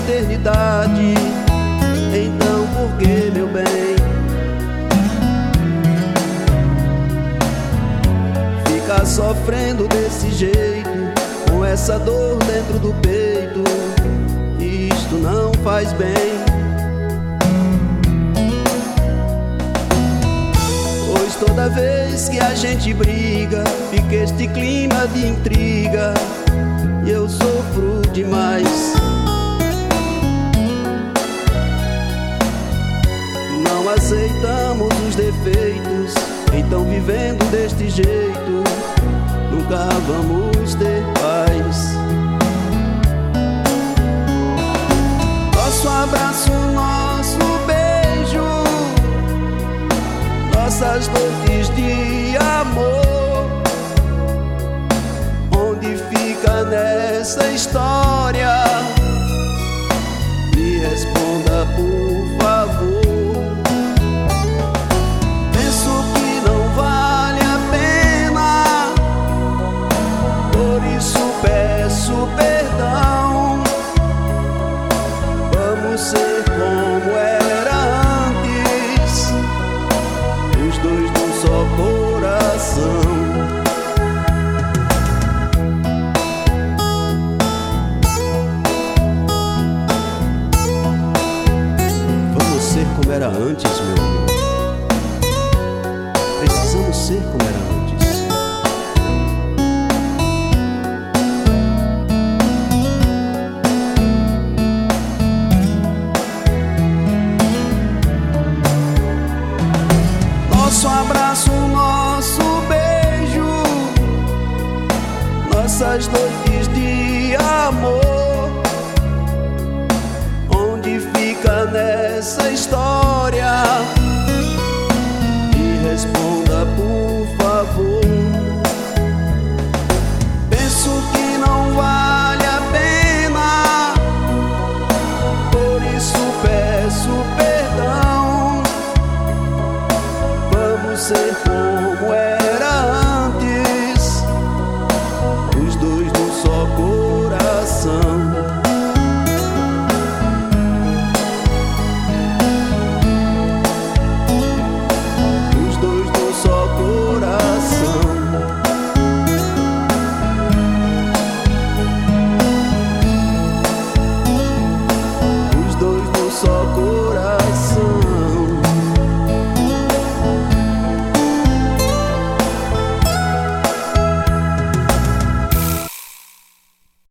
eternidade. Então por que, meu bem, ficar sofrendo desse jeito, com essa dor dentro do peito? Isto não faz bem. Pois toda vez que a gente briga, fica este clima de intriga, e eu sofro demais. Não aceitamos os defeitos, então vivendo deste jeito, nunca vamos ter paz. Nosso abraço, nosso beijo, nossas noites de amor, onde fica nessa história? Me responda, por favor. Penso que não vale a pena, por isso peço perdão. Vamos ser como era antes, os dois num só coração. Vamos ser como era antes, meu amor. Precisamos ser como era antes. Nosso abraço, nosso beijo, nossas noites de amor, onde fica nessa história?